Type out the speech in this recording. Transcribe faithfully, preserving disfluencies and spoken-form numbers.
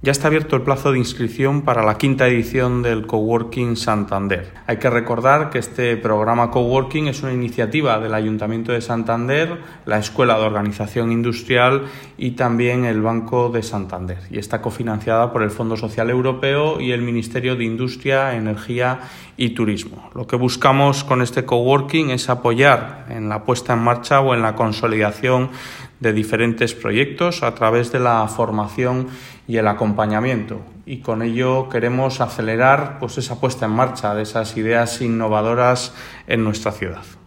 Ya está abierto el plazo de inscripción para la quinta edición del Coworking Santander. Hay que recordar que este programa Coworking es una iniciativa del Ayuntamiento de Santander, la Escuela de Organización Industrial y también el Banco de Santander, y está cofinanciada por el Fondo Social Europeo y el Ministerio de Industria, Energía y Turismo. Lo que buscamos con este Coworking es apoyar en la puesta en marcha o en la consolidación de diferentes proyectos a través de la formación y el acompañamiento, y con ello queremos acelerar pues esa puesta en marcha de esas ideas innovadoras en nuestra ciudad.